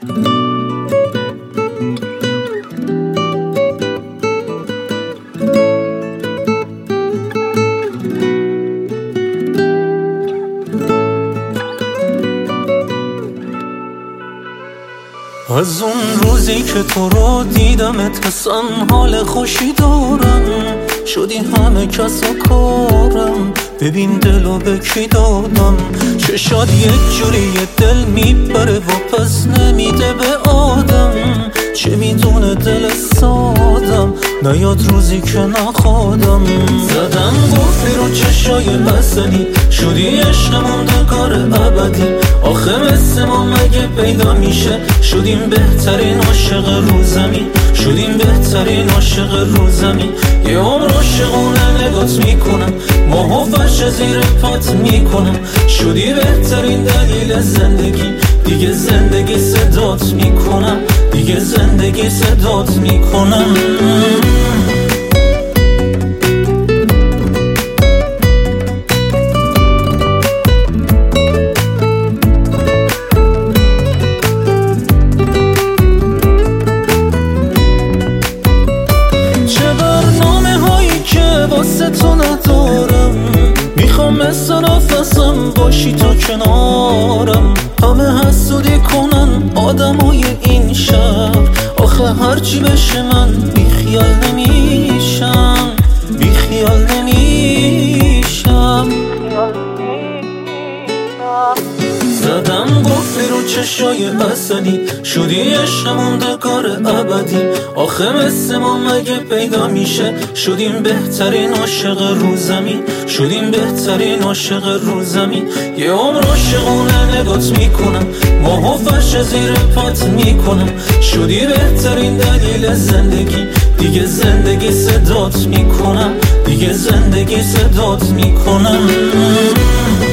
از اون روزی که تو رو دیدمت اصلا حال خوشی دارم، شدی همه کس و کارم، ببین دلو به کی دادم. چشاد یک جوری دل میبره و پس نمیده به آدم، چه میدونه دل سادم نیاد روزی که نخوادم. زدم گفتی رو چشای بسنی، شدی عشق موندگار ابدی. آخه مثل ما مگه پیدا میشه، شدیم بهترین عاشق رو زمین، شدیم بهترین عاشق رو زمین. یه عمر عاشقونه نگات میکنم، ماهو فرش زیر پات میکنم. شدی بهترین دلیل زندگی، دیگه زندگی صدات میکنم، دیگه زندگی صدات میکنم. واسه تو ندارم، میخوام مثل نفسم باشی تو کنارم. همه حسودی کنن آدمای این شهر، آخه هرچی بشه من بیخیال نمیشم، بیخیال نمیشم. زدم گفتی رو چشای بسنی، شدی عشق موندگار ابدی. آخه مثل ما مگه پیدا میشه، شدیم بهترین عاشق رو زمین، شدیم بهترین عاشق رو زمین. یه عمر عاشقونه نگات میکنم، ماهو فرش زیر پات میکنم. شدی بهترین دلیل زندگی، دیگه زندگی صدات میکنم، دیگه زندگی صدات میکنم.